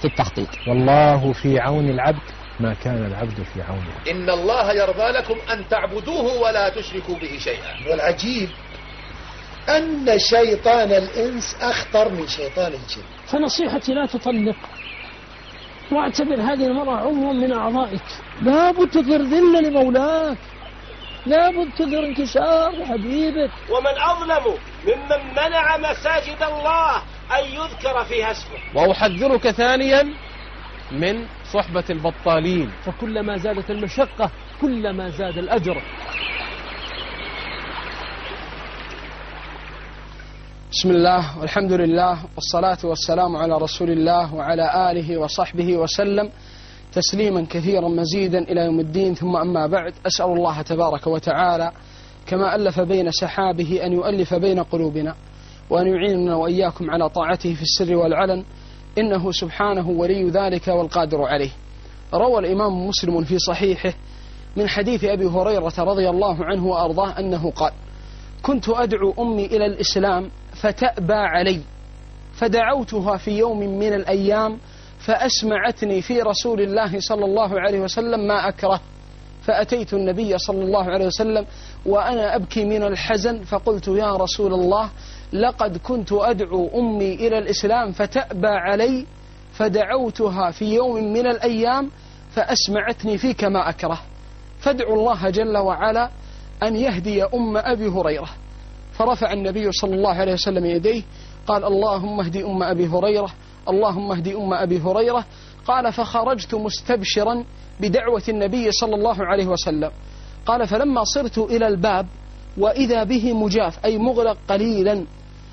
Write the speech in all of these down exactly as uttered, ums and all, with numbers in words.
في التحقيق. والله في عون العبد ما كان العبد في عونه. إن الله يرضى لكم أن تعبدوه ولا تشركوا به شيئا. والعجيب أن شيطان الإنس أخطر من شيطان الجن. فنصيحتي لا تطلق، واعتبر هذه المرأة عضوا من أعضائك، لابد تظهر ذلة لمولاك، لابد تظهر انكسار لحبيبك. ومن أظلم ممن منع مساجد الله أن يذكر فيها اسمه. وأحذرك ثانيا من صحبة البطالين، فكلما زادت المشقة كلما زاد الأجر. بسم الله والحمد لله والصلاة والسلام على رسول الله وعلى آله وصحبه وسلم تسليما كثيرا مزيدا إلى يوم الدين. ثم أما بعد، أسأل الله تبارك وتعالى كما ألف بين سحابه أن يؤلف بين قلوبنا، وأن يعيننا وإياكم على طاعته في السر والعلن، إنه سبحانه ولي ذلك والقادر عليه. روى الإمام مسلم في صحيحه من حديث أبي هريرة رضي الله عنه وأرضاه أنه قال: كنت أدعو أمي إلى الإسلام فتأبى علي، فدعوتها في يوم من الأيام فأسمعتني في رسول الله صلى الله عليه وسلم ما أكره، فأتيت النبي صلى الله عليه وسلم وأنا أبكي من الحزن، فقلت: يا رسول الله، لقد كنت أدعو أمي إلى الإسلام فتأبى علي، فدعوتها في يوم من الأيام فأسمعتني فيك ما أكره، فادعوا الله جل وعلا أن يهدي أم أبي هريرة. فرفع النبي صلى الله عليه وسلم يديه قال: اللهم اهدي أم أبي هريرة، اللهم اهدي أم أبي هريرة. قال: فخرجت مستبشرا بدعوة النبي صلى الله عليه وسلم. قال: فلما صرت إلى الباب وإذا به مجاف أي مغلق قليلا،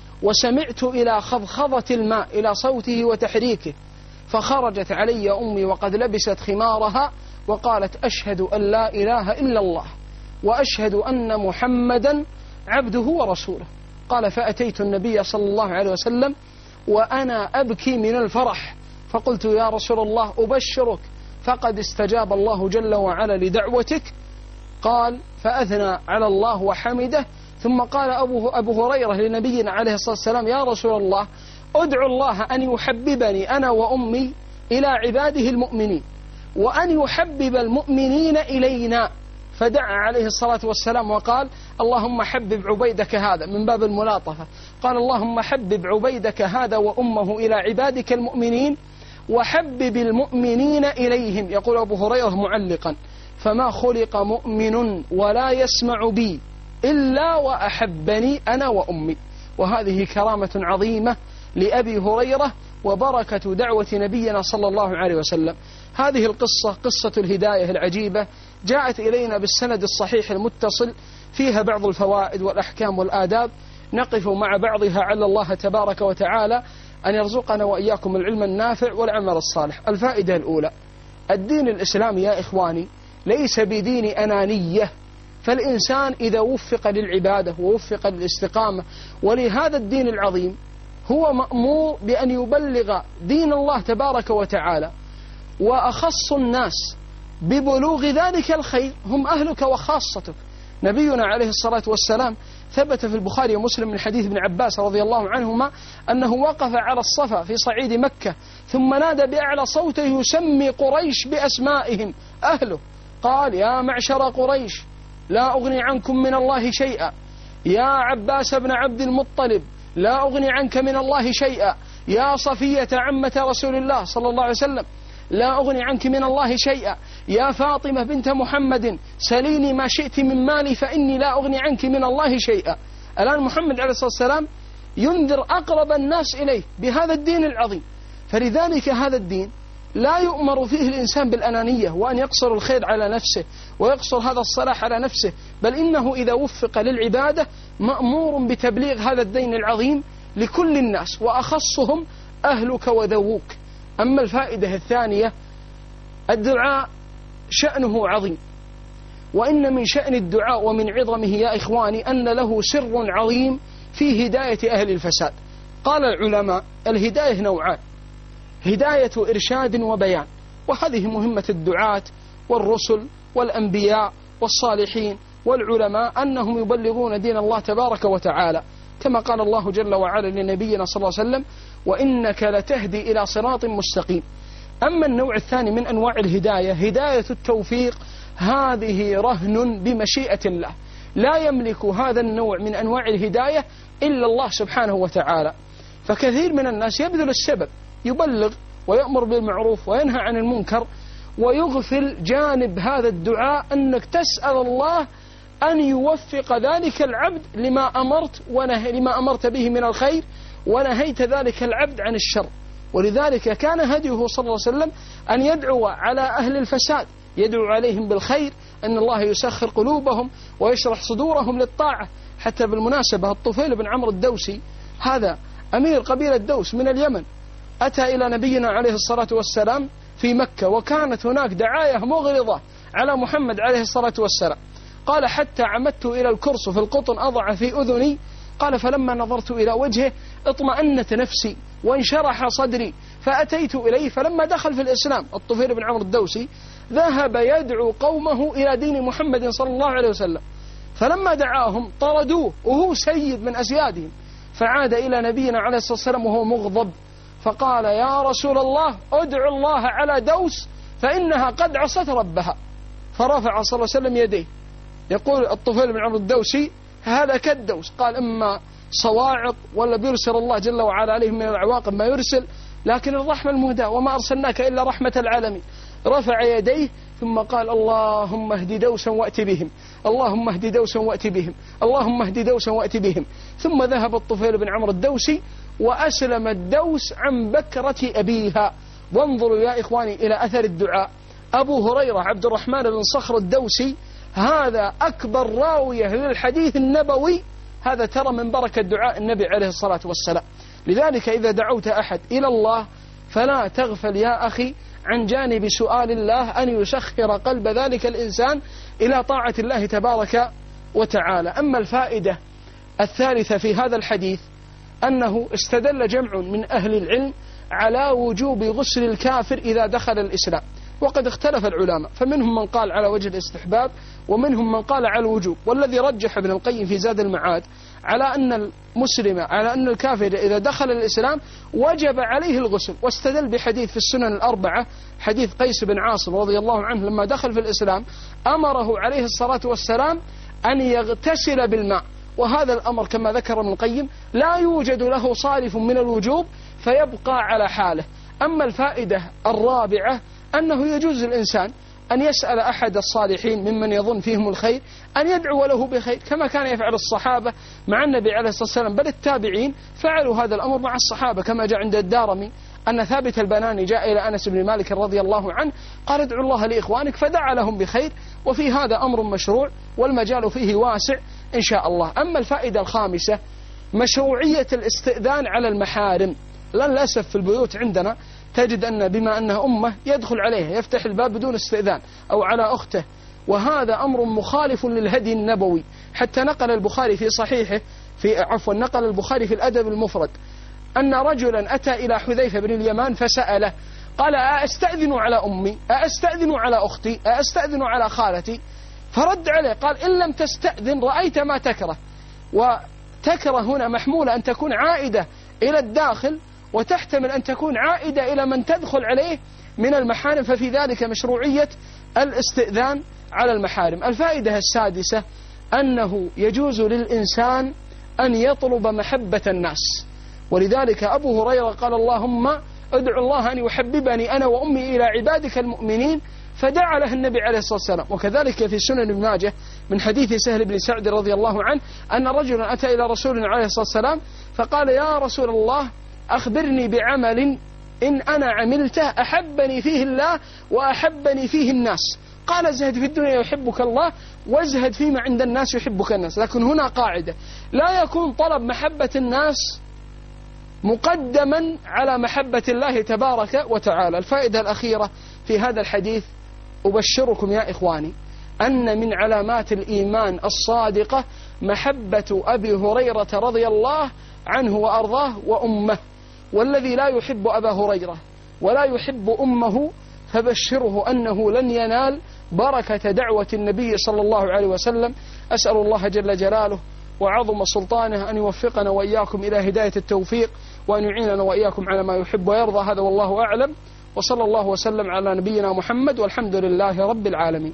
وسمعت إلى خضخضة الماء إلى صوته وتحريكه، فخرجت علي أمي وقد لبست خمارها وقالت: أشهد أن لا إله إلا الله وأشهد أن محمدا عبده ورسوله. قال: فأتيت النبي صلى الله عليه وسلم وأنا أبكي من الفرح، فقلت: يا رسول الله، أبشرك فقد استجاب الله جل وعلا لدعوتك. قال: فأثنى على الله وحمده، ثم قال أبو, أبو هريرة لنبينا عليه الصلاة والسلام: يا رسول الله، أدعو الله أن يحببني أنا وأمي إلى عباده المؤمنين، وأن يحبب المؤمنين إلينا. فدعا عليه الصلاة والسلام وقال: اللهم حبب عبيدك هذا، من باب الملاطفة، قال: اللهم حبب عبيدك هذا وأمه إلى عبادك المؤمنين، وحبب المؤمنين إليهم. يقول أبو هريرة معلقا: فما خلق مؤمن ولا يسمع بي إلا وأحبني أنا وأمي. وهذه كرامة عظيمة لأبي هريرة وبركة دعوة نبينا صلى الله عليه وسلم. هذه القصة قصة الهداية العجيبة جاءت إلينا بالسند الصحيح المتصل، فيها بعض الفوائد والأحكام والآداب، نقف مع بعضها على الله تبارك وتعالى أن يرزقنا وإياكم العلم النافع والعمل الصالح. الفائدة الأولى: الدين الإسلامي يا إخواني ليس بدين أنانية، فالإنسان إذا وفق للعبادة ووفق للاستقامة ولهذا الدين العظيم هو مأمور بأن يبلغ دين الله تبارك وتعالى، وأخص الناس ببلوغ ذلك الخير هم أهلك وخاصتك. نبينا عليه الصلاة والسلام ثبت في البخاري ومسلم من حديث ابن عباس رضي الله عنهما أنه وقف على الصفا في صعيد مكة ثم نادى بأعلى صوته يسمي قريش بأسمائهم أهله، قال: يا معشر قريش، لا أغني عنكم من الله شيئا، يا عباس بن عبد المطلب، لا أغني عنك من الله شيئا، يا صفية عمة رسول الله صلى الله عليه وسلم، لا أغني عنك من الله شيئا، يا فاطمة بنت محمد، سليني ما شئت من مالي فإني لا أغني عنك من الله شيئا. الآن محمد عليه الصلاة والسلام ينذر أقرب الناس إليه بهذا الدين العظيم. فلذلك هذا الدين لا يؤمر فيه الإنسان بالأنانية وأن يقصر الخير على نفسه ويقصر هذا الصلاح على نفسه، بل إنه إذا وفق للعبادة مأمور بتبليغ هذا الدين العظيم لكل الناس وأخصهم أهلك وذووك. أما الفائدة الثانية: الدعاء شأنه عظيم، وإن من شأن الدعاء ومن عظمه يا إخواني أن له سر عظيم في هداية أهل الفساد. قال العلماء: الهداية نوعان: هداية إرشاد وبيان، وهذه مهمة الدعاة والرسل والأنبياء والصالحين والعلماء أنهم يبلغون دين الله تبارك وتعالى، كما قال الله جل وعلا لنبينا صلى الله عليه وسلم: وإنك لتهدي إلى صراط مستقيم. أما النوع الثاني من أنواع الهداية، هداية التوفيق، هذه رهن بمشيئة الله، لا يملك هذا النوع من أنواع الهداية إلا الله سبحانه وتعالى. فكثير من الناس يبذل السبب، يبلغ ويأمر بالمعروف وينهى عن المنكر، ويغفل جانب هذا الدعاء أنك تسأل الله أن يوفق ذلك العبد لما أمرت ونهي لما أمرت به من الخير، ونهيت ذلك العبد عن الشر. ولذلك كان هديه صلى الله عليه وسلم أن يدعو على أهل الفساد، يدعو عليهم بالخير، أن الله يسخر قلوبهم ويشرح صدورهم للطاعة. حتى بالمناسبة الطفيل بن عمرو الدوسي هذا أمير قبيلة دوس من اليمن، أتى إلى نبينا عليه الصلاة والسلام في مكة، وكانت هناك دعاية مغرضة على محمد عليه الصلاة والسلام. قال حتى عمدت إلى الكرس في القطن أضع في أذني، قال فلما نظرت إلى وجهه اطمأنت نفسي وانشرح صدري فأتيت إليه. فلما دخل في الإسلام الطفيل بن عمرو الدوسي ذهب يدعو قومه إلى دين محمد صلى الله عليه وسلم، فلما دعاهم طردوه وهو سيد من أسيادهم، فعاد إلى نبينا عليه الصلاة والسلام وهو مغضب، فقال يا رسول الله ادعو الله على دوس فإنها قد عصت ربها. فرفع صلى الله عليه وسلم يديه، يقول الطفيل بن عمرو الدوسي هذا كالدوس، قال إما صواعق ولا بيرسل الله جل وعلا عليهم من العواقب ما يرسل، لكن الرحمة المهداة وما أرسلناك إلا رحمة العالمين. رفع يديه ثم قال اللهم اهد دوسا وأت بهم، اللهم اهد دوسا وأت بهم، اللهم اهد دوسا وأت بهم. ثم ذهب الطفيل بن عمرو الدوسي وأسلم الدوس عن بكرة أبيها. وانظروا يا إخواني إلى أثر الدعاء. أبو هريرة عبد الرحمن بن صخر الدوسي هذا أكبر راوية للحديث النبوي، هذا ترى من بركة دعاء النبي عليه الصلاة والسلام. لذلك إذا دعوت أحد إلى الله فلا تغفل يا أخي عن جانب سؤال الله أن يسخر قلب ذلك الإنسان إلى طاعة الله تبارك وتعالى. أما الفائدة الثالثة في هذا الحديث أنه استدل جمع من أهل العلم على وجوب غسل الكافر إذا دخل الإسلام، وقد اختلف العلماء، فمنهم من قال على وجه الاستحباب ومنهم من قال على الوجوب. والذي رجح ابن القيم في زاد المعاد على أن المسلم على أن الكافر إذا دخل الإسلام وجب عليه الغسل، واستدل بحديث في السنن الأربعة، حديث قيس بن عاصم رضي الله عنه لما دخل في الإسلام أمره عليه الصلاة والسلام أن يغتسل بالماء، وهذا الأمر كما ذكر ابن القيم لا يوجد له صارف من الوجوب فيبقى على حاله. أما الفائدة الرابعة أنه يجوز الإنسان أن يسأل أحد الصالحين ممن يظن فيهم الخير أن يدعو له بخير، كما كان يفعل الصحابة مع النبي عليه الصلاة والسلام، بل التابعين فعلوا هذا الأمر مع الصحابة، كما جاء عند الدارمي أن ثابت البناني جاء إلى أنس بن مالك رضي الله عنه قال ادعوا الله لإخوانك فدعا لهم بخير، وفي هذا أمر مشروع والمجال فيه واسع إن شاء الله. أما الفائدة الخامسة مشروعية الاستئذان على المحارم. للأسف في البيوت عندنا تجد أن بما أنها أمة يدخل عليها يفتح الباب بدون استئذان أو على أخته، وهذا أمر مخالف للهدي النبوي. حتى نقل البخاري في صحيحه في عفوا نقل البخاري في الأدب المفرد أن رجلا أتى إلى حذيفة بن اليمان فسأله قال أستأذن على أمي، أستأذن على أختي، أستأذن على خالتي؟ فرد عليه قال إن لم تستأذن رأيت ما تكره. وتكره هنا محمولة أن تكون عائدة إلى الداخل، وتحتمل أن تكون عائدة إلى من تدخل عليه من المحارم، ففي ذلك مشروعية الاستئذان على المحارم. الفائدة السادسة أنه يجوز للإنسان أن يطلب محبة الناس، ولذلك أبو هريرة قال اللهم ادعو الله أن يحببني أنا وأمي إلى عبادك المؤمنين، فدعا له النبي عليه الصلاة والسلام. وكذلك في سنن ابن ماجه من حديث سهل بن سعد رضي الله عنه أن رجلا أتى إلى رسول عليه الصلاة والسلام فقال يا رسول الله أخبرني بعمل إن أنا عملته أحبني فيه الله وأحبني فيه الناس. قال ازهد في الدنيا يحبك الله وازهد فيما عند الناس يحبك الناس. لكن هنا قاعدة، لا يكون طلب محبة الناس مقدما على محبة الله تبارك وتعالى. الفائدة الأخيرة في هذا الحديث أبشركم يا إخواني أن من علامات الإيمان الصادقة محبة أبي هريرة رضي الله عنه وأرضاه وأمه، والذي لا يحب أبا هريرة ولا يحب أمه فبشره أنه لن ينال بركة دعوة النبي صلى الله عليه وسلم. أسأل الله جل جلاله وعظم سلطانه أن يوفقنا وإياكم إلى هداية التوفيق وأن يعيننا وإياكم على ما يحب ويرضى. هذا والله أعلم، وصلى الله وسلم على نبينا محمد، والحمد لله رب العالمين.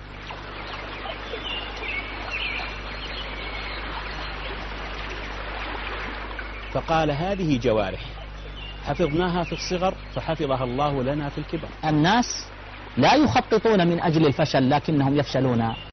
فقال هذه جوارح حفظناها في الصغر فحفظها الله لنا في الكبر. الناس لا يخططون من أجل الفشل لكنهم يفشلون